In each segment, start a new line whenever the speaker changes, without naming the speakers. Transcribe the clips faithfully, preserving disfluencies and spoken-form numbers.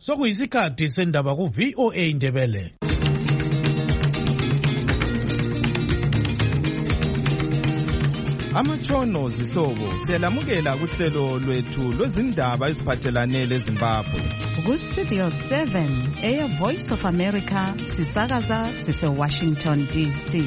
Sokuyisikhathi sendaba ku V O A Ndebele.
Amatshono zihlobo siyalamukela kuhlelo lwethu lwezindaba eziphathelane leZimbabwe.
Ku Studio seven, Air Voice of America, sisakaza sise Washington D C.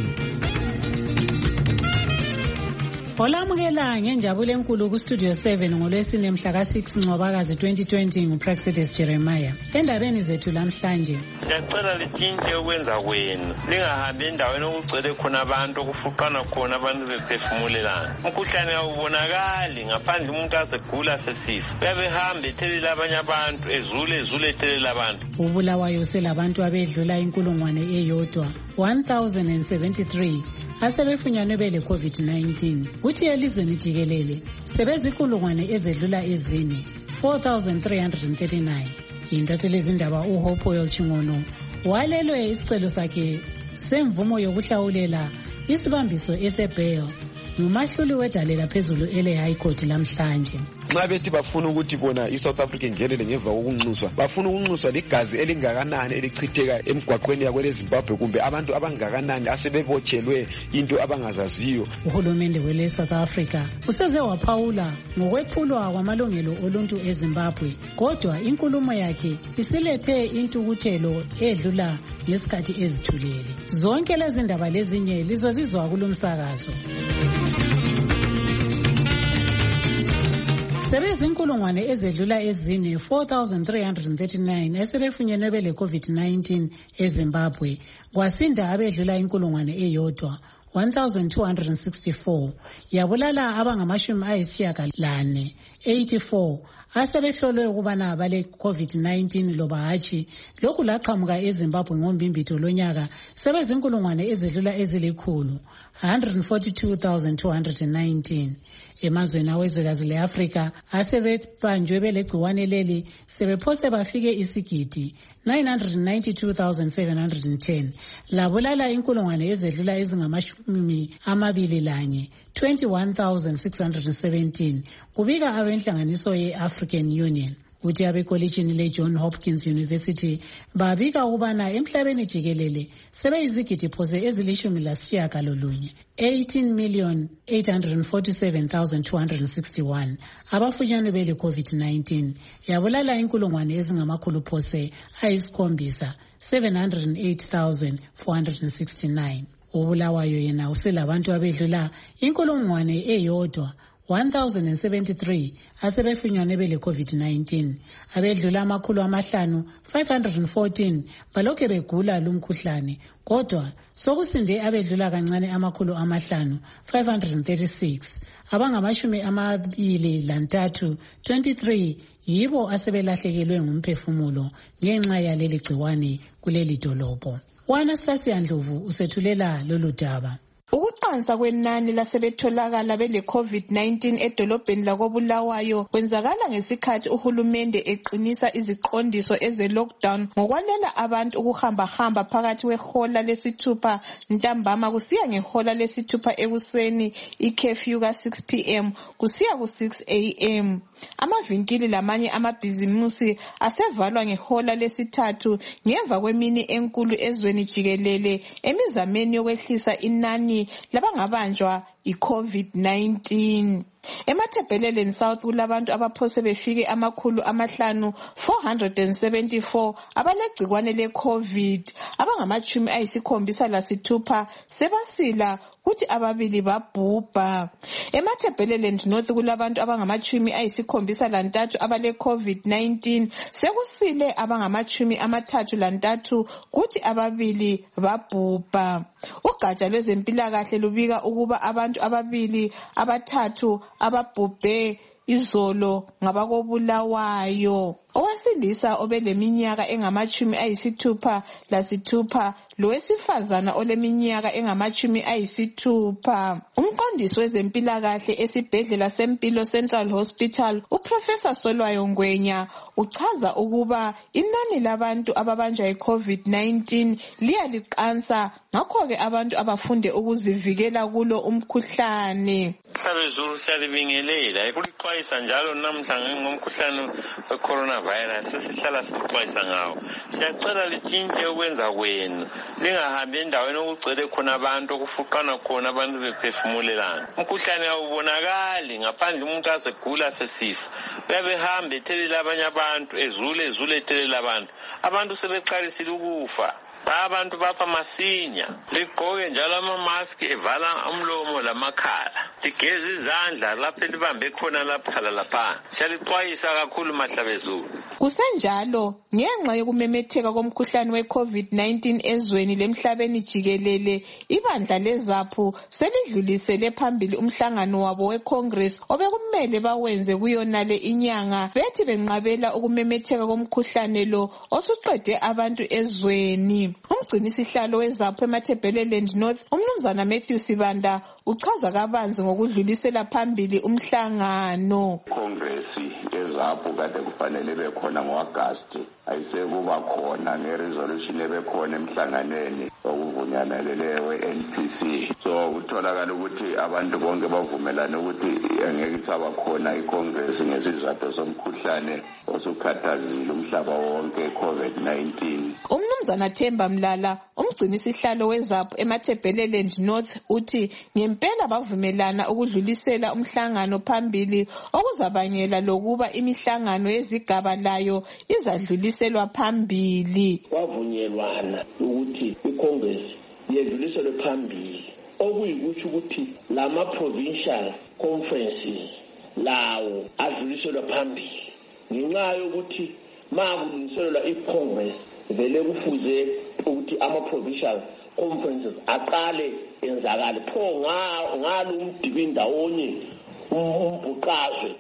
Olamukela ngenjabulo enkulu ku Studio seven ngolwesine mhla ka six Ncwabakazi twenty twenty nguPraxedis Jeremiah. Endabeni zethu lamhlanje,
ngiyacela litshintshe ukwenza kwenu, lingahambi endaweni okugcwele khona abantu okufuqana khona abantu bephefumulelana. Umkhuhlane awubonakali ngaphandle umuntu azegula sesifa, uyabehambe ethelela abanye abantu, ezule ezule ethelela abantu.
uBulawayo selabantu abedlula inkulungwane eyodwa one thousand seventy-three asebefunyanwe bele COVID nineteen. Kuthi elizweni jikelele sebezikulungwane ezedlula ezine four thousand three hundred thirty-nine. Intatheli zindaba uHope Yolchingono walelwe isicelo sakhe semvumo yokuhlawulela isibambiso esebail ngumahluli wedalela phezulu ele High Court lamhlanje.
Nxa bethi bafuna ukuthi bona iSouth Africa ingenele ngemva kokunxuswa, bafuna ukunxuswa ligazi elingakanani elichitheka emgwaqweni yakwele Zimbabwe kumbe abantu abangakanani asebebotshelwe into abangazaziyo.
Uhulumende wele South Africa useze waphawula ngokwephulwa kwamalungelo oluntu eZimbabwe, kodwa inkulumo yakhe isilethe intukuthelo edlula ngesikhathi ezithulele. Zonke lezi ndaba lezinye lizozizwa kulomsakazo. Sebezinkulungwane ezedlula ezine four thousand three hundred thirty-nine esebefunyenwe bele COVID nineteen eZimbabwe, kwasinda abedlula inkulungwane eyodwa one thousand two hundred sixty-four, yabulala abangamashumi ayisishiyagalane eighty-four asebehlolwe ukubana bale COVID nineteen loba hatshi. Lokhu laqhamuka eZimbabwe ngombimbitho lonyaka sebezinkulungwane ezedlula ezilikhulu one hundred forty-two thousand two hundred nineteen. Emazweni awezwekazi leAfrika asebebanjwe belegciwane leli sebephose bafike isigidi nine hundred ninety-two thousand seven hundred ten, labulala inkulungwane ezedlula ezingamashumi amabili lanye twenty-one thousand six hundred seventeen, kubika abenhlanganiso ye-African Union. Uthi abekolitshini le-John Hopkins University babika ukubana emhlabeni jikelele sebeyizigidi phose ezilishumi lasishiyagalolunye eighteen million eight hundred forty-seven thousand two hundred sixty-one abafunyanwe bele COVID nineteen, yabulala inkulungwane ezingamakhulu phose ayisikhombisa seven hundred eight thousand four hundred sixty-nine. uBulawayo yena uselabantu abedlula inkulungwane eyodwa one thousand seventy-three asebefunyanwe bele COVID nineteen, abedlula amakhulu amahlanu five hundred fourteen balokhe begula lumkhuhlane, kodwa sokusinde abedlula kancane amakhulu amahlanu five hundred thirty-six, abangamashumi amabili lantathu twenty-three yibo asebelahlekelwe ngumphefumulo ngenxa yaleli gciwane kuleli dolobho. Anastasia Ndlovu usethulela lolu daba.
Ukuqansa kwenani lasebetholakala bele COVID nineteen edolobheni lakoBulawayo kwenzakala ngesikhathi uhulumende eqinisa iziqondiso eze lockdown ngokwalela abantu ukuhamba hamba phakathi kwehola lesithupha ntambama kusiya ngehola lesithupha ekuseni, i-curfew ka six p m kusiya ku six a m. Amavinkili lamanye amabhizimusi asevalwa ngehola lesithathu ngemva kwemini enkulu ezweni jikelele emizameni yokwehlisa inani labangabanjwa i-COVID nineteen. Emathebheleleni South kulabantu abaphose befike amakhulu amahlanu four hundred seventy-four abalegcikwane le-COVID, abangamachumi ayisikhombisa lasithupha sebasila kuthi ababili babhubha. Emathebheleleni North kulabantu abangamachumi ayisikhombisa lantathu abale COVID nineteen, sekusile abangamachumi amathathu lantathu kuthi ababili babhubha. Ugatsha lwezempilakahle lubika ukuba abantu ababili abathathu ababhubhe izolo ngabakoBulawayo. Owesilisa obeleminyaka engamachumi ayisithupha lasithupha lowesifazana oleminyaka engamachumi ayisithupha. Umqondisi wezempilakahle esibhedlela sempilo Central Hospital uProfessor Solwayo Ngwenya uchaza ukuba inani labantu ababanjwa yi-COVID nineteen liyaliqansa, ngakho-ke abantu abafunde ukuzivikela kulo umkhuhlane.
Sabezulu siyalibingelela, ikulixwayisa njalo namhla ngomkhuhlane we-coronavirus. coronavirus sesihlala sixwayisa ngawo. Siyacela litshintshe ukwenza kwenu, lingahambi endaweni okugcwele khona abantu okufuqana khona abantu bephefumulelana. Umkhuhlane awubonakali ngaphandle umuntu azegula sesifa. Uyabe hamba ethelela abanye abantu, ezule ezule ethelela abantu. Abantu sebeqalisile ukufa. Abantu bapha masinya. Ligqoke njalo ama-mask evala umlomo lamakhala. Ligeze izandla lapho elibambe khona lapha lapha. Siyalixwayisa kakhulu mahlabezulu.
Kusenjalo, ngenxa yokumemetheka komkhuhlane we-COVID nineteen ezweni lemhlabeni jikelele, ibandla leZAPHU selidlulisele phambili umhlangano wabo we-Congress obekumele bawenze kuyonale inyanga bethi benqabela ukumemetheka komkhuhlane lo osuqede abantu ezweni. Umgcinisihlalo weZAPHU eMatabeleland North, umnumzana Matthew Sibanda, uchaza kabanzi ngokudlulisela phambili umhlangano.
Congress yeZAPHU kade kufanele bekhona ngoAugust, ayisekuba khona ngeresolution ebekhona emhlanganweni okuvunyelane we-N P C. So kutholakala ukuthi abantu bonke bavumelane ukuthi angeke isaba khona iCongress ngesizathu somkhuhlane osukhathazile umhlaba wonke COVID nineteen.
Umnumzana Themba Mlala, umgcinisihlalo weZAPHU eMatabeleland North, uthi ngempela bavumelana ukudlulisela umhlangano phambili okuzabangela lokuba imihlangano yezigaba layo izadluliselwa phambili.
Kwavunyelwana ukuthi iCongress yedluliselwe phambili, okuyikuthi ukuthi lama provincial conferences lawo adluliselwe phambili. Ngenxa yokuthi makudluliselwa iCongress vele kufuze ukuthi ama provincial conferences aqale enzakale pho ngalo umdibi ndawonye umbhuqazwe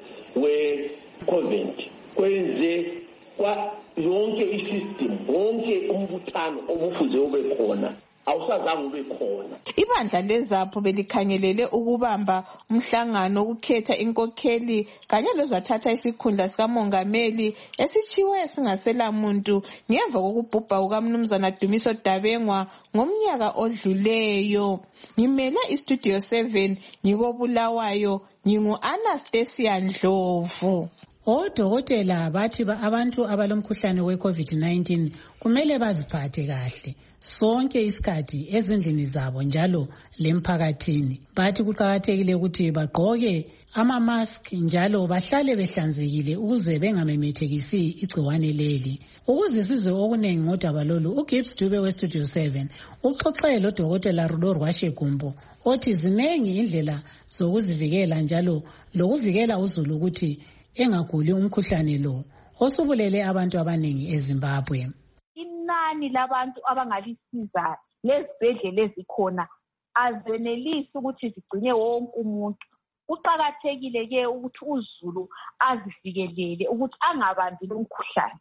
we-COVID kwenze kwa yonke isystem, wonke umbuthano obufuze ube khona awusazange ube khona.
Ibandla leZAPHU belikhangelele ukubamba umhlangano ukukhetha inkokheli kanye lozathatha isikhundla sikamongameli esichiwe singasela muntu ngemva kokubhubha kukamnumzana Dumiso Dabengwa ngomnyaka odluleyo. Ngimele iStudio seven ngikobulawayo, ngingu-Anastasia Ndlovu.
Odokotela bathi abantu abalomkhuhlane we-COVID nineteen kumele baziphathe kahle sonke isikhathi ezindlini zabo njalo lemphakathini. Bathi kuqakathekile ukuthi bagqoke ama-mask njalo bahlale behlanzekile ukuze bengamemethekisi igciwane leli. Ukuze sizwe okunengi ngodaba lolu, uGibbs Dube weStudio seven uxoxe lodokotela Rulo Rwashegumbo othi zinengi indlela zokuzivikela njalo lokuvikela uzulu ukuthi engaguli umkhuhlane lo osubulele abantu abaningi eZimbabwe.
Inani labantu abangalisiza lezibhedlela ezikhona azenelisi ukuthi zigcine wonke umuntu. Kuqakathekile ke ukuthi uzulu azivikelele ukuthi angabambi lo mkhuhlane.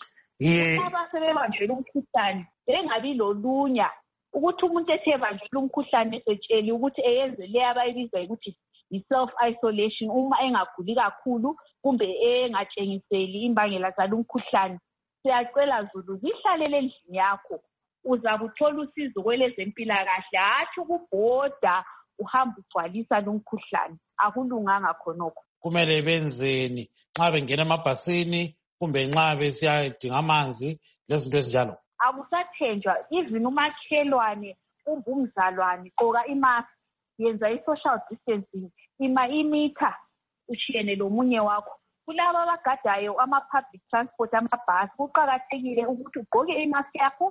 Yeah. Abasebebanjwe lo mkhuhlane bengabi lolunya ukuthi umuntu ethe banjwe lo mkhuhlane esetsheli ukuthi eyenze le abayibiza ukuthi i-self isolation uma engaguli kakhulu kumbe engatshengiseli imbangela zalo mkhuhlane. Siyacela Zulu zihlalele endlini yakho, uzakuthola usizo kwelezempilakahle, hatshi ukubhoda uhamba ugcwalisa lo mkhuhlane. Akulunganga khonokho.
Kumele benzeni nxa bengena emabhasini kumbe nxa besiyadinga amanzi lezinto ezinjalo?
Akusathenjwa, even umakhelwane kumbe umzalwane gqoka imask, yenza i-social distancing, ima imitha ushiyene lomunye wakho. Kulabo abagadayo ama-public transport, amabhasi, kuqakathekile ukuthi ugqoke imask yakho,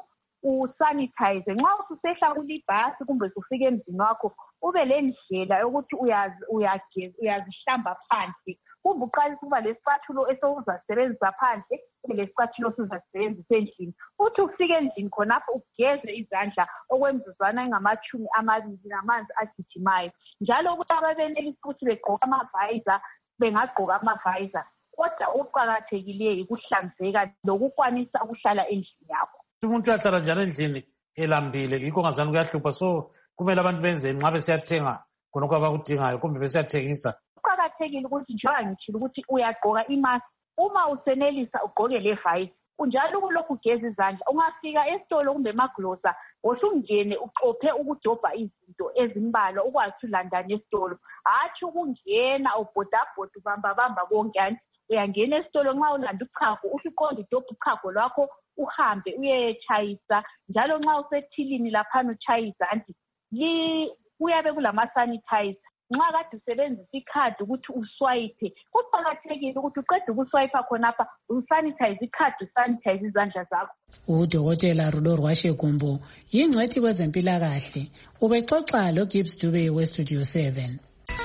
usanitize. Nxa ususehla kulibhasi kumbe usufika emzini wakho, ube lendlela yokuthi uyageza, uyazihlamba phandle. Kumbe uqalisa ukuba lesicathulo esowuzasebenzisa phandle, ube lesicathulo osuzasebenzisa endlini. Uthi ufike endlini khonapho ugeze izandla okwemizuzwana engamachumi amabili namanzi agijimayo. Njalo ukuthi ababenelisa ukuthi begqoka ama-visor, bengagqoka ama-visor. Kodwa ukuqakathekileyo ukuhlanzeka lokukwanisa ukuhlala endlini yakho.
Umuntu uyahlala njalo endlini elambile, yikho ngazani kuyahlupha. So kumele abantu benze nxa besiyathenga khonokho abakudingayo kumbe besiyathengisa.
Kuqakathekile ukuthi njengoba ngitshilo ukuthi uyagqoka imask, uma usenelisa ugqoke le-visor. Kunjalo kulokhu ugeza izandla. Ungafika esitolo kumbe emagrosa, usungene uqophe ukudobha izinto ezimbalwa ukwazi ulandana esitolo. Hatshi ukungena ubhodabhoda ubamba bamba konke. uyangena esitolo nxa ulanda uchago usuqonda idobha uchago lwakho uhambe uyetshayisa njalo nxa usethilini laphana utshayisa anti kuyabe kulama-sanitizer. Nxa kade usebenzisa ikhadi ukuthi uswayiphe kuqakathekile ukuthi uqede ukuswayipha khonapha usanitize ikhadi usanitize izandla zakho.
Udokotela Rulo Rwashegumbo yingcwethi kwezempilakahle ubexoxa loGibbs Dube weStudio seven.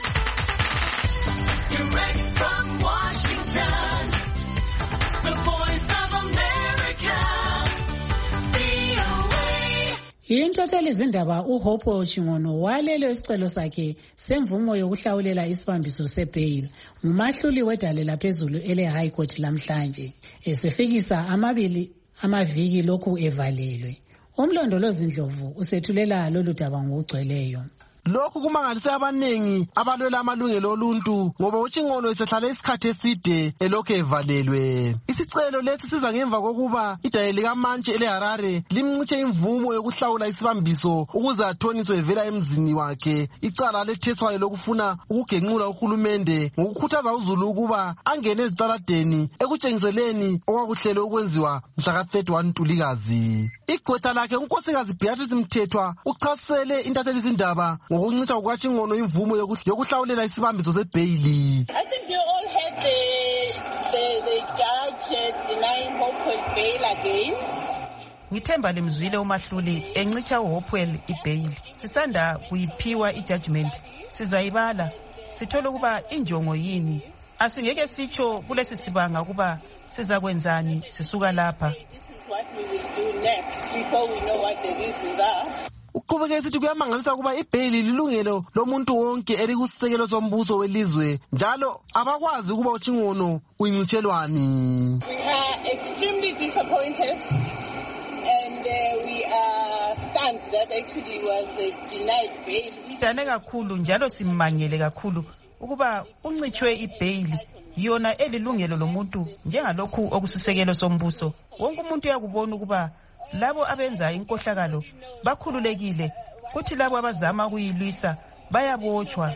Intatheli zindaba uHope Chingono walelo isicelo sakhe semvumo yokuhlawulela isibambiso sebail ngumahluli wedale laphezulu ele High Court lamhlanje esefikisa amabili amaviki lokhu evalelwe. Umlondolozi Ndlovu usethulela lolu daba ngokugcweleyo.
Lokhu kumangalise abanengi abalwela amalungelo oluntu ngoba uChingono esehlala isikhathi eside elokhu evalelwe. Isicelo lesi siza ngemva kokuba idale likaMantshi eleHarare limncishe imvumo yokuhlawula isibambiso ukuze athoniswe evela emzini wakhe. Icala letheswayo lokufuna ukugenqula uhulumende ngokukhuthaza uZulu ukuba angene ezitaladeni ekutshengiseleni okwakuhlelwe ukwenziwa mhla ka-thirty-one Ntulikazi. Igqwetha lakhe unkosikazi Beatrice Mthethwa uchasisele intatheli zindaba ngokuncitsha kukaChingono imvumo yokuhlawulela isibambiso sebheyili.
I think you all had the, the, the judge denying Hopewell bail again.
Ngithemba limzwile umahluli encitsha uHopewell ibheyili. Sisanda kuyiphiwa ijudgment sizayibala sithola ukuba injongo yini. Asingeke sitsho kulesi sibanga ukuba sizakwenzani sisuka lapha.
What we will do next before we know what the reasons are.
Uqhubeke sithi kuyamangalisa kuba ibheyili lilungelo lomuntu wonke elikusisekelo sombuso welizwe njalo abakwazi ukuba uChingono uyincitshelwani.
We are extremely disappointed and uh, we are stunned that actually was uh, denied bail.
Sidane kakhulu njalo simangele kakhulu ukuba uncitshwe ibheyili yona elilungelo lomuntu njengalokhu okusisekelo sombuso. Wonke umuntu uyakubona ukuba labo abenza inkohlakalo bakhululekile kuthi labo abazama ukuyilwisa bayabotshwa.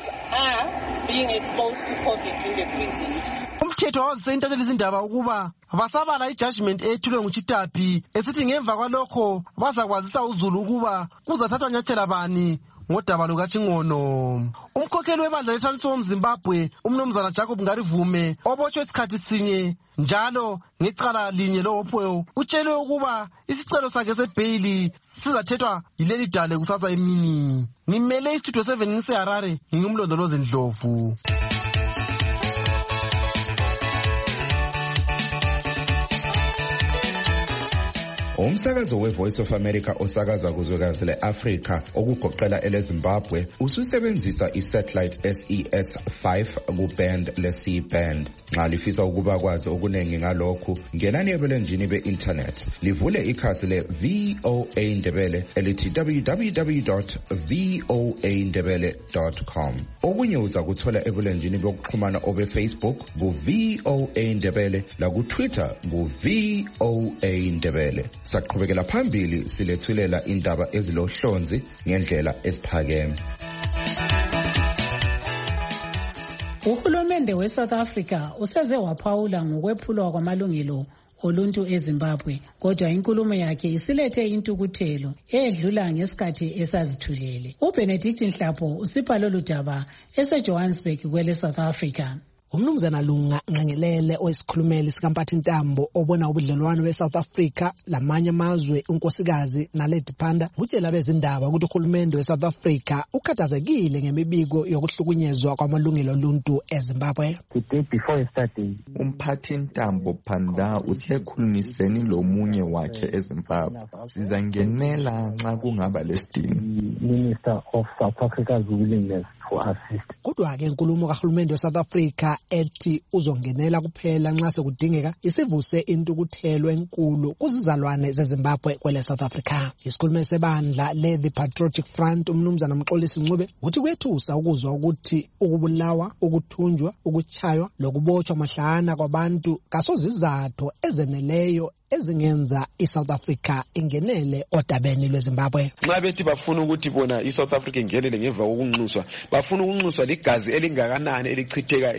Umthetho wazise intatheli zindaba ukuba basabala ijudgment ethulwe nguChitapi esithi ngemva kwalokho bazakwazisa uZulu ukuba kuzathathwa nyathela bani ngodaba lukaChingono. Umkhokheli webandla leTransform Zimbabwe umnumzana Jacob Ngarivume obotshwe isikhathi sinye njalo ngecala linye loHopewell utshelwe ukuba isicelo sakhe sebheyili sizathethwa yileli dale kusasa emini. Ngimele iStudio seven ngiseHarare ngingumlondolozi Ndlovu.
Umsakazo weVoice of America osakaza kuzwekazi leAfrika okugoqela eleZimbabwe ususebenzisa isatellite S E S five kuband le-C band. Nxa lifisa ukuba kwazi okuningi ngalokhu ngenani ebulenjini be-internet livule ikhasi le-V O A Ndebele elithi w w w dot voa ndebele dot com. Okunye uza kuthola ebulenjini bokuxhumana obe-Facebook ku-V O A Ndebele laku-Twitter ku-V O A Ndebele. Saqhubekela phambili silethulela indaba ezilohlonzi ngendlela esiphakeme.
Uhulumende weSouth Africa useze waphawula ngokwephulwa kwamalungelo oluntu eZimbabwe kodwa inkulumo yakhe isilethe intukuthelo edlula ngesikhathi esazithulele. uBenedict Nhlapho usipha lolu daba eseJohannesburg kwele South Africa.
Umnumzana Lunga Ngangelele oyisikhulumeli sikaMphathintambo obona ubudlelwano beSouth Africa lamanye amazwe unkosikazi Naledi Pandor utshela bezindaba ukuthi uhulumende weSouth Africa ukhathazekile ngemibiko yokuhlukunyezwa kwamalungelo oluntu eZimbabwe.
The day before yesterday,
uMphathintambo Pandor usekhulumiseni lomunye wakhe eZimbabwe. Sizangenela nxa kungaba lesidingo.
Minister of South Africa's willingness to assist.
Kodwa ke inkulumo kahulumende weSouth Africa ethi uzongenela kuphela nxa sekudingeka isivuse intukuthelo enkulu kuzizalwane zeZimbabwe kwele South Africa. Isikhulumeli sebandla le The Patriotic Front umnumzana Mxolisi Ncube uthi kwethusa ukuzwa ukuthi ukubulawa, ukuthunjwa, ukuchaywa lokubotshwa mahlana kwabantu kasozizathu ezeneleyo ezingenza iSouth Africa ingenele odabeni lweZimbabwe.
Nxa bethi bafuna ukuthi bona iSouth Africa ingenele ngemva kokunxuswa, bafuna ukunxuswa ligazi elingakanani elichitheka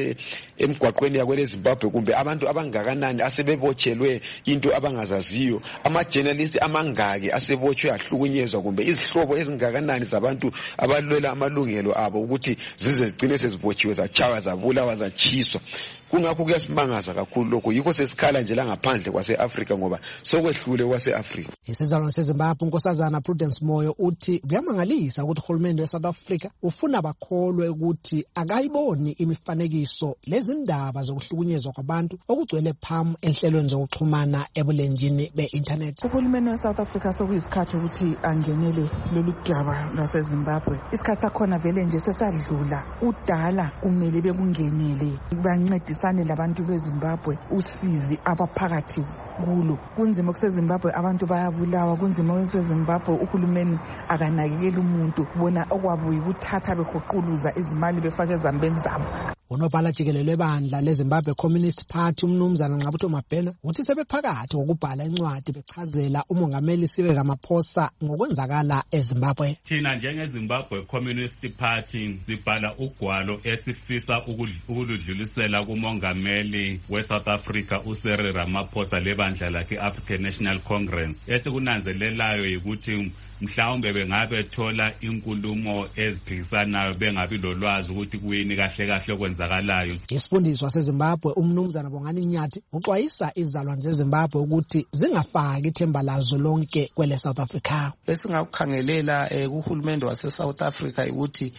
emgwaqweni yakwele Zimbabwe kumbe abantu abangakanani asebebotshelwe into abangazaziyo, ama journalists amangaki asebotshwe ahlukunyezwa kumbe izihlobo ezingakanani zabantu abalwela amalungelo abo ukuthi zize zigcine sezibotshiwe zachawa zabulawa zachiswa. Kungakho kuyasimangaza kakhulu lokho, yikho sesikhala nje la ngaphandle kwase-Afrika ngoba sokwehlule kwase-Afrika.
Isizalwane seZimbabwe unkosazana Prudence Moyo uthi kuyamangalisa ukuthi uhulumende weSouth Africa ufuna bakholwe ukuthi akayiboni imifanekiso lezindaba zokuhlukunyezwa kwabantu okugcwele phamu enhlelweni zokuxhumana ebulenjini be-internet.
Uhulumende weSouth Africa sokuyisikhathi ukuthi angenele lolu daba lwaseZimbabwe. Isikhathi sakhona vele nje sesadlula, udala kumele bekungenele bancedisa labantu beZimbabwe usizi abaphakathi kulo. Kunzima kuseZimbabwe abantu bayabulawa, kunzima kuseZimbabwe uhulumeni akanakekela umuntu, bona okwabuye ukuthatha behuquluza izimali befake ezambeni zabo.
Unobhala jikelele webandla leZimbabwe Communist Party umnumzana Ngqabutho Mabhena uthi sebephakathi ngokubhala incwadi bechazela umongameli Cyril Ramaphosa ngokwenzakala eZimbabwe.
Thina njengeZimbabwe Communist Party sibhala ugwalo esifisa ukuludlulisela kumongameli weSouth Africa uCyril Ramaphosa lebandla lakhe African National Congress. Esikunanzelelayo ukuthi mhlawumbe bengabe thola inkulumo eziphikisanayo bengabi lolwazi ukuthi kuyini kahle kahle okwenzakalayo.
Isifundiswa seZimbabwe umnumzana Bongani Nyathi uxwayisa izalwane zeZimbabwe ukuthi zingafaki ithemba lazo lonke kwele South Africa.
Esingakukhangelela kuhulumende waseSouth Africa ukuthi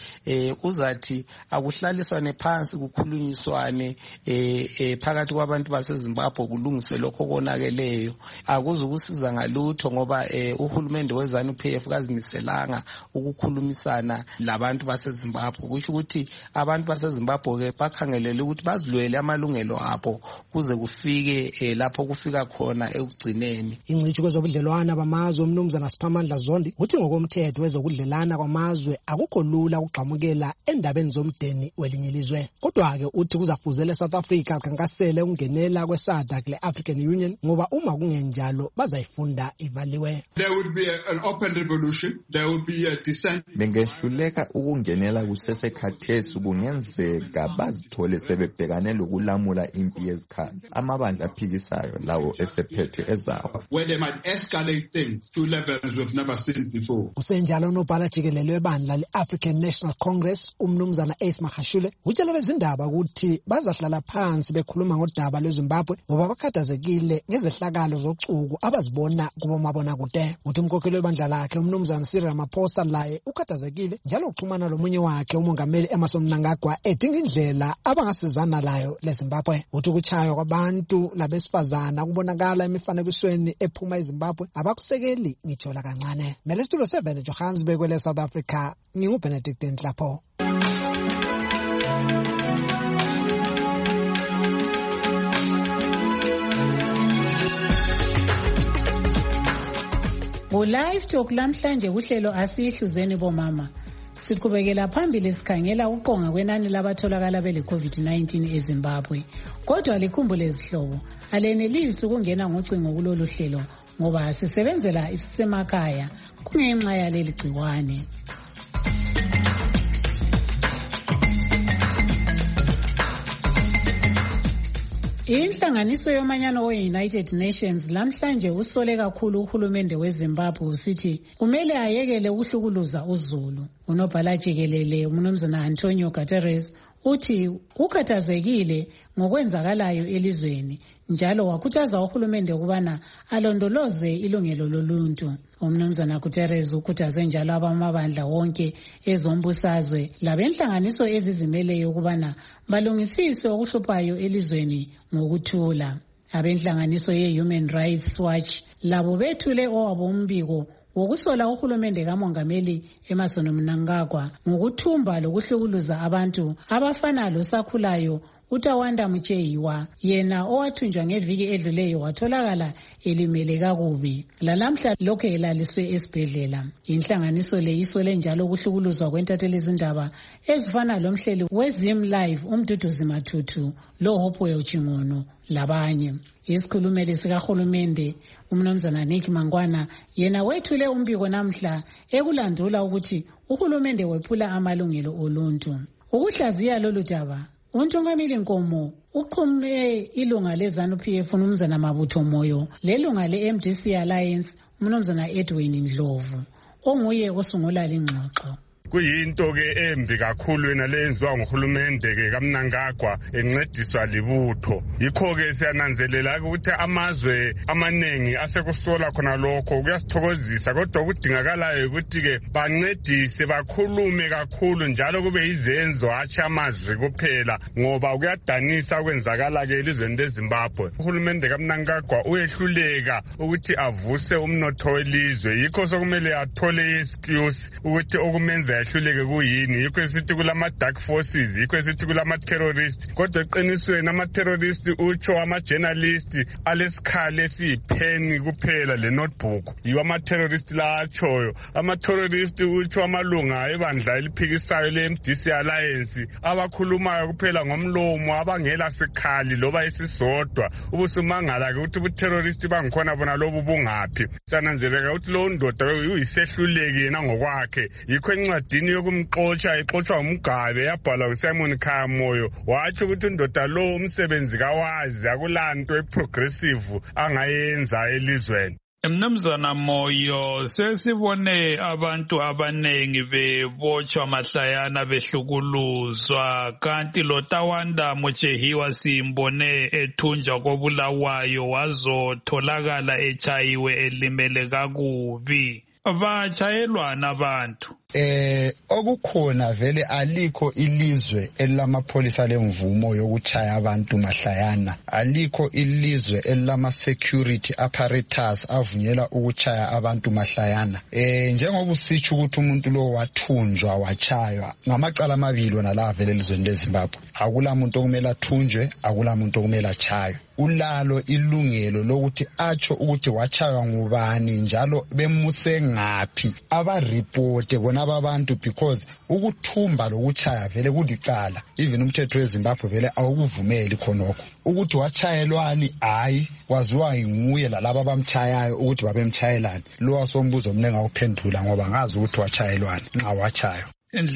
uzathi akuhlaliswane phansi kukhulunyiswane phakathi kwabantu baseZimbabwe kulungiswe lokho konakeleyo. Akuzukusiza ngalutho ngoba uhulumende wezanu P F kazimiselanga ukukhulumisana labantu baseZimbabwe. Kusho ukuthi abantu baseZimbabwe ke bakhangelele ukuthi bazilwele amalungelo abo kuze kufike lapho kufika khona ekugcineni.
Ingcitshi kwezobudlelwana bamazwe umnumzana Siphamandla Zondi uthi ngokomthetho wezokudlelana kwamazwe akukho lula ukugxamukela endabeni zomdeni welinye ilizwe. Kodwa ke uthi kuzafuzele South Africa kankasele ungenela kweSADC le-African Union ngoba uma kungenjalo bazayifunda ivaliwe.
There would be a, an open revolution, there would be a dissent.
Bengehluleka ukungenela kusesekhathesi kungenzeka bazithole sebebhekane lokulamula impi yezikhali. Amabandla aphikisayo lawo esephethe ezawo.
Where they might escalate things to levels we've never seen before.
Usenjalo unobhala jikelele webandla le-African National Congress umnumzana Ace Magashule utshela bezindaba ukuthi bazahlala phansi bekhuluma ngodaba lweZimbabwe ngoba bakhathazekile ngezehlakalo zocuku abazibona kubomabonakude. Uthi umkhokheli webandla lakhe umnumzana Cyril Ramaphosa laye ukhathazekile njalo uxhumana lomunye wakhe umongameli Emmerson Mnangagwa edinga indlela abangasizana layo leZimbabwe. Uthi ukuchaywa kwabantu labesifazana kubonakala emifanekisweni ephuma eZimbabwe abakusekeli ngitshola kancane. Mele studio seven Johannesburg kwele South Africa nginguBenedict Nhlapho.
Live talk lamhlanje kuhlelo asihluzeni bomama. Siqhubekela phambili sikhangela uqonga kwenani labatholakala bele COVID nineteen eZimbabwe. Kodwa likhumbule izihlobo, alenelisi ukungena ngocingo kulolu hlelo ngoba sisebenzela isisemakhaya kungenxa yaleli gciwane. Inhlanganiso yomanyano we-United Nations lamhlanje usole kakhulu uhulumende weZimbabwe usithi kumele ayekele ukuhlukuluza uZulu. Unobhala jikelele umnumzana Antonio Guterres uthi ukhathazekile ngokwenzakalayo elizweni njalo wakhuthaza uhulumende ukubana alondoloze ilungelo loluntu. Umnumzana Guterres ukhuthaze njalo abamabandla wonke ezombusazwe labenhlanganiso ezizimeleyo ukubana balungisise okuhluphayo elizweni ngokuthula. Abenhlanganiso ye-Human Rights Watch labo bethule owabo umbiko wokusola uhulumende kamongameli Emmerson Mnangagwa ngokuthumba lokuhlukuluza abantu abafana losakhulayo uTawanda Mucheyiwa, yena owathunjwa ngeviki edluleyo watholakala elimele kakubi. Lalamhla lokho elaliswe esibhedlela. Inhlanganiso le isole njalo ukuhlukuluzwa kwentatheli izindaba ezifana lomhleli weZim Live uMduduzi Mathuthu, loHopwe Uchingono labanye. Isikhulumeli sikahulumende uMnumzana Nick Mangwana yena wethule umbiko namhla ekulandula ukuthi uhulumende wephula amalungelo oluntu. Ukuhlaziya lolu daba, uNtungamili Nkomo uqhume ilunga leZANU-P F uMnumzana Mabutho Moyo lelunga le-M D C Alliance uMnumzana Edwin Ndlovu onguye osungula lengxoxo.
Kuyinto ke embi kakhulu yena lenziwa nguhulumende ke kaMnangagwa encediswa libutho. Yikho ke siyananzelela ukuthi amazwe amanengi asekusola khona lokho kuyasithokozisa, kodwa kudingakalayo ukuthi ke bancedise bakhulume kakhulu njalo kube izenzo hatshi amazwi kuphela, ngoba kuyadanisa kwenzakala ke elizweni leZimbabwe. Uhulumende kaMnangagwa uyehluleka ukuthi avuse umnotho welizwe, yikho sokumele athole excuse ukuthi okumenza yahluleke kuyini. Yikho esithi kulama dark forces, yikho esithi kulama terrorists, kodwa eqinisweni ama terrorists utsho ama journalists alesikhali esiyipheni kuphela le notebook, yiwo ama terrorists la atshoyo. Ama terrorists utsho amalunga ebandla eliphikisayo le M D C Alliance abakhulumayo kuphela ngomlomo, abangela sikhali loba isisodwa. Ubusumangala ke ukuthi ubuterrorist bangikhona bona lobu bungaphi. Sananzeleka ukuthi lo ndoda uyisehluleki yena ngokwakhe. Yikho encwadini yokumxotsha ixotsha uMgabe yabhala uSimon Khamoyo wathi ukuthi indoda lo umsebenzi kawazi, akulanto eprogressive angayenza elizweni.
Mnumzana Moyo, sesibone abantu abanengi bebotshwa mahlayana behlukuluzwa, kanti lo Tawanda Mucheyiwa simbone ethunjwa kobulawayo wazotholakala echayiwe elimele kakubi. Bachayelwana abantu.
Eh okukhona vele alikho ilizwe elilamapholisa lemvumo yokuchaya abantu mahlayana, alikho ilizwe elilama security apparatus avunyela ukuchaya abantu mahlayana. Eh njengoba usitsho ukuthi umuntu lo wathunjwa wachaywa ngamacala amabili wona la vele elizweni leZimbabwe, akula muntu okumele athunjwe, akula muntu okumele achaywe. Ulalo ilungelo lokuthi atsho ukuthi wachaywa ngubani njalo bemuse ngaphi, aba report bona abantu, because ukuthumba lokuchaya vele kulicala. Even umthetho weZimbabwe vele awukuvumeli khonokho. Ukuthi wachayelwani hayi kwaziwa nguye lalabo abamchayayo ukuthi babemchayelani. Lo wasombuzo mina ngawuphendula ngoba ngazi ukuthi wachayelwani nxa wachayo.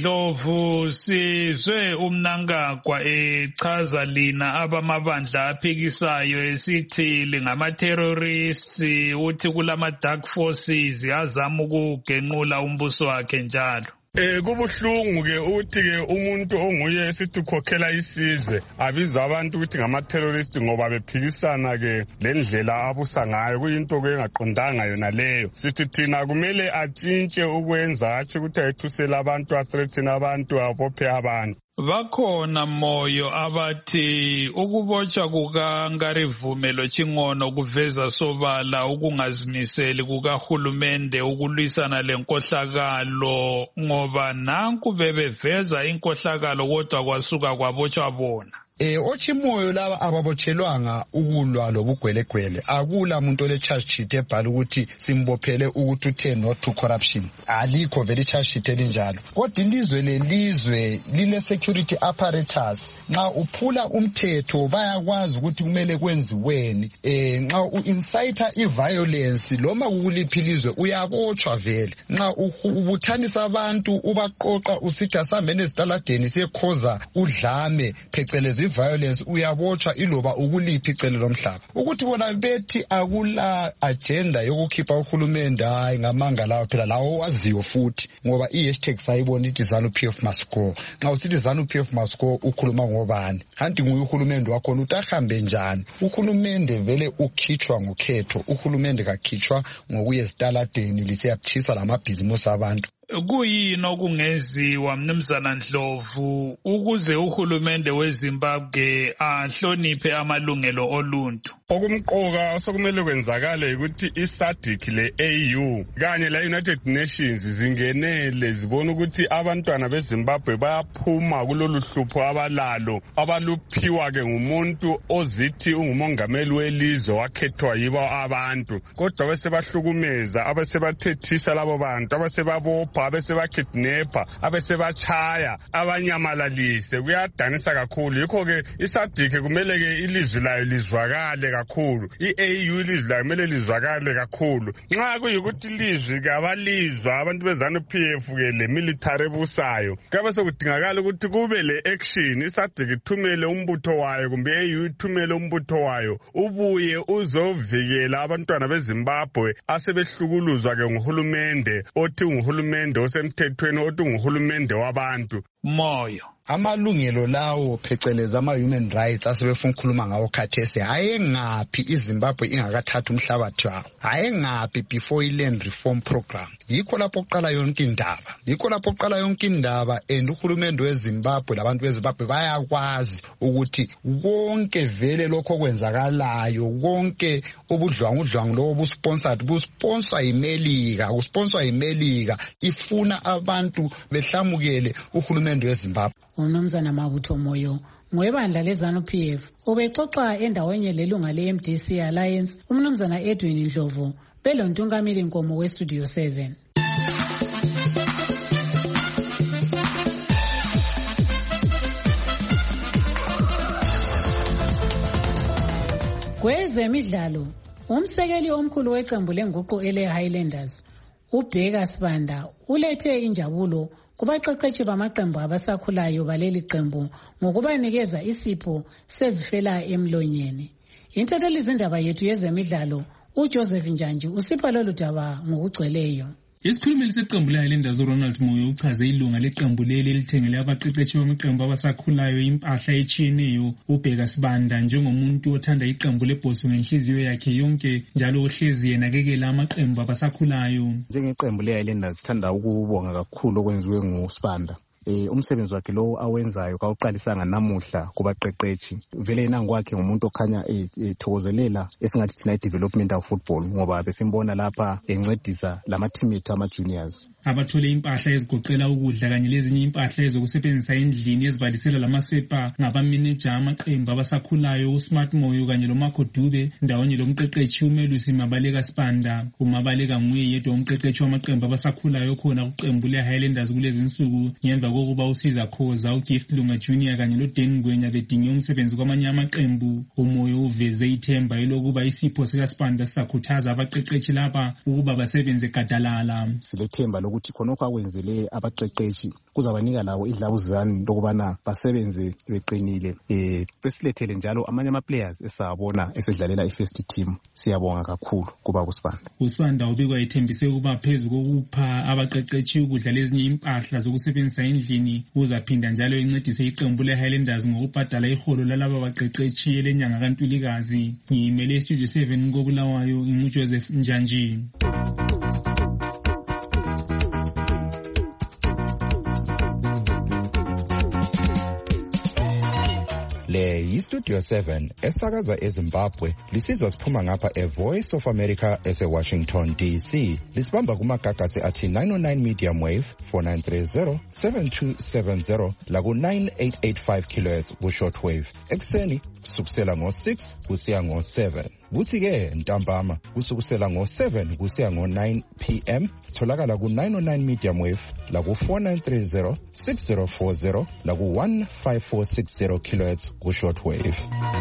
Ndlovu, sizwe uMnangagwa echaza lina abamabandla aphikisayo esithi ngama terrorists, uthi kulama dark forces azama ukugenqula umbuso wakhe njalo.
Eh kubuhlungu ke uthi ke umuntu onguye esithi ukhokhela isizwe abiza abantu ukuthi ngama terrorists ngoba bephikisana ke lendlela abusa ngayo. Kuyinto ke engaqondanga yona leyo. Sithi thina kumele atshintshe ukwenza athi ukuthi ayethusela abantu, athreaten abantu, abophe abantu.
Bakhona Moyo abathi ukubotshwa kukaNgarivumelo Chingono kuveza sobala ukungazimiseli kukahulumende ukulwisana lenkohlakalo, ngoba nanku bebeveza inkohlakalo kodwa kwasuka kwabotshwa bona.
Eh Ochimoyo laba ababotshelwanga ukulwa lobugwelegwele, akula muntu ole charge sheet ebhala ukuthi simbophele ukuthi uthe no to corruption. Alikho vele charge sheet elinjalo. Kodwa ilizwe lelizwe lile security apparatus, nxa uphula umthetho bayakwazi ukuthi kumele kwenziweni. Eh nxa uincite iviolence loma kukuliphi ilizwe uyabotshwa vele. Nxa ubuthanisa abantu ubaqoqa usitha sambene ezitaladeni sekhoza udlame phecelezi violence, uyabotshwa iloba ukuliphi icele lomhlaba. Ukuthi bona bethi akula agenda yokukhipha uhulumende hayi ngamanga lawo phela lawo waziyo futhi, ngoba i-hashtag sayibona ithi ZANU-P F must go. Nxa usithi ZANU-P F must go ukhuluma ngobani? Hanti nguye uhulumende wakho utahambe njani? Uhulumende vele ukhitshwa ngokhetho, uhulumende kakhitshwa ngokuye ezitaladeni lisiyapthisa lamabhizimusi abantu.
Kuyini okungenziwa Mnumzana Ndlovu ukuze uhulumende weZimbabwe ahloniphe amalungelo oluntu?
Okumqoka sokumele kwenzakale ukuthi iSADC le-A U kanye la-United Nations zingenele zibona ukuthi abantwana beZimbabwe bayaphuma kulolu hlupho abalalo abaluphiwa ke ngumuntu ozithi ungumongameli welizwe wakhethwa yibo abantu, kodwa besebahlukumeza, abesebathethisa labo bantu, abesebabopha, abesebakidnapper, abesebachaya, abanyamalalise. Kuyadanisa kakhulu. Yikho ke iSADC kumele ke ilizwi layo lizwakale kakhulu, i-A U ilizwi layo kumele lizwakale kakhulu. Nxa kuyikuthi ilizwi kabalizwa abantu beZANU-P F ke le military ebusayo, kabe sekudingakala ukuthi kube le action, iSADC ithumele umbutho wayo kumbe i-A U ithumele umbutho wayo ubuye uzovikela abantwana beZimbabwe asebehlukuluzwa ke nguhulumende othi nguhulumende osemthethweni othi nguhulumende wabantu.
Moyo
amalungelo lawo phecelezi ama-human rights asebefuna ukukhuluma ngawo khathesi ayengaphi iZimbabwe ingakathatha umhlabathi wawo, ayengaphi before i-land reform program. Yikho lapho kuqala yonke indaba, yikho lapho kuqala yonke indaba. And uhulumende weZimbabwe labantu beZimbabwe bayakwazi ukuthi konke vele lokho okwenzakalayo, konke ubudlwangudlwangu lobo busponsored busponsor iMelika, kusponsor iMelika ifuna abantu behlamukele uhulumende weZimbabwe.
Umnumzana Mabutho Moyo ngwebandla leZANU-P F ubexoxa endaweni lelunga le-M D C Alliance umnumzana Edwin Ndlovu belontungameli Nkomo weStudio seven. Kwezemidlalo, umsekeli omkhulu weqembu lenguqu ele-Highlanders uBheka Sibanda ulethe injabulo kubaqeqeshi bamaqembu abasakhulayo baleli qembu ngokubanikeza isipho sezifela emlonyeni. Intatheli zindaba yethu yezemidlalo uJoseph Njanji usipha lolu daba ngokugcweleyo.
Isikhulumeli seqembu le-Highlanders uRonald Moyo uchaze ilunga leqembu leli elithengele abaqeqeshi bamaqembu abasakhulayo impahla etshiyeneyo uBheka Sibanda njengomuntu othanda iqembu lebhoso ngenhliziyo yakhe yonke njalo ohlezi yenakekela amaqembu abasakhulayo.
Njengeqembu le-Highlanders sithanda ukubonga kakhulu okwenziwe nguSibanda. Eh umsebenzi wakhe lo awenzayo kawuqalisanga namuhla kubaqeqeshi. Vele yena ngokwakhe ngumuntu okhanya ethokozelela esingathi thina i-development of football ngoba besimbona lapha encedisa lama team ethu ama juniors.
Abathole impahla ezigoqela ukudla kanye lezinye impahla ezokusebenzisa endlini ezibalisela lamasepa ngabameneja amaqembu abasakhulayo uSmart Moyo kanye loMarco Dube ndawonye lomqeqeshi uMelusi Mabaleka Sibanda. uMabaleka nguye yedwa umqeqeshi wamaqembu abasakhulayo khona kuqembu le-Highlanders kulezi insuku ngemva kokuba uSiza Khoza uGift Lunga Junior kanye loDen Ngwenya bedinge umsebenzi kwamanye amaqembu. uMoyo uveze ithemba elokuba isipho sikaSibanda sizakhuthaza abaqeqeshi laba ukuba basebenze gadalala.
Silethemba ukuthi khonokho akwenzele abaqeqeshi kuzabanika lawo idlabuzane lokubana basebenze beqinile. Eh besilethele njalo amanye ama players esabona esedlalela i-first team. Siyabonga kakhulu kuba kuSibanda.
uSibanda ubikwa ethembise ukuba phezulu kokupha abaqeqeshi ukudla lezinye impahla zokusebenzisa endlini uzaphinda njalo encedise iqembu le-Highlanders ngokubhadala iholo lalabo baqeqeshi elenyanga kaNtulikazi. Ngiyimele Studio seven koBulawayo nginguJoseph Njanji.
Le yiStudio seven esakaza eZimbabwe lisizwa siphuma ngapha eVoice of America ese-Washington D C. Lisibamba kumagagasi athi nine oh nine medium wave four nine three zero seven two seven zero laku nine eight eight five kilohertz ku-short wave. Ekuseni kusukisela ngo-six kusiya ngo-seven. Kuthi-ke ntambama kusukusela ngo-seven kusiya ngo-nine p m sitholakala ku-nine oh nine medium wave laku four nine three zero six zero four zero laku one five four six zero kilohertz ku-short wave.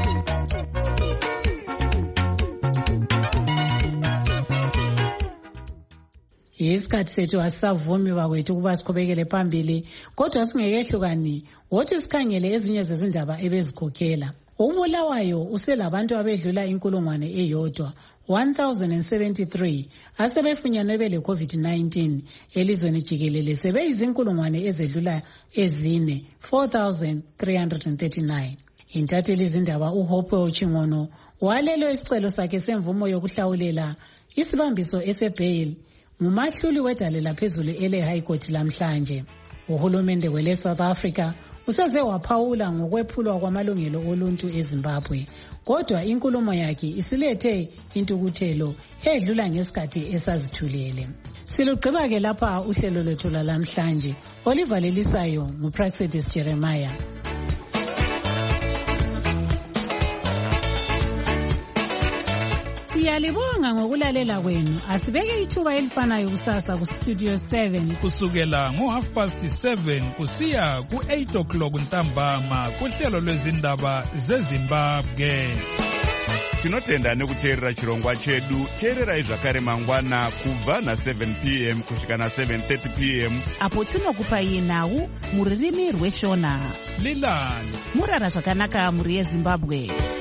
Isikhathi sethu asisavumi bakwethu ukuba siqhubekele phambili kodwa singekehlukani wothi sikhangele ezinye zezindaba ebezikhokhela. uBulawayo uselabantu abedlula inkulungwane eyodwa one thousand seventy-three asebefunyanwe bele COVID nineteen elizweni jikelele sebeyizinkulungwane ezedlula ezine four thousand three hundred thirty-nine. Intatheli izindaba uHope Ochingono walelo isicelo sakhe semvumo yokuhlawulela isibambiso esebail ngumahluli wedalela phezulu ele High Court lamhlanje. Uhulumende wele South Africa useze waphawula ngokwephulwa kwamalungelo oluntu eZimbabwe, kodwa inkulumo yakhe isilethe intukuthelo edlula ngesikhathi esazithulele. Silugqiba ke lapha uhlelo lwethu lamhlanje. Olivalelisayo nguPraxedis Jeremiah. Siyalibonga ngokulalela kwenu. Asibeke ithuba elifanayo kusasa ku Studio seven
kusukela ngo half past seven kusiya ku eight o'clock ntambama kuhlelo lwezindaba zeZimbabwe.
Tinotenda nekuteerera chirongwa chedu. Teererai zvakare mangwana kubva na seven p m kusvika na seven thirty p m
apo tinokupai nhau muririmi rweshona.
Lilani
murara zvakanaka muri yeZimbabwe.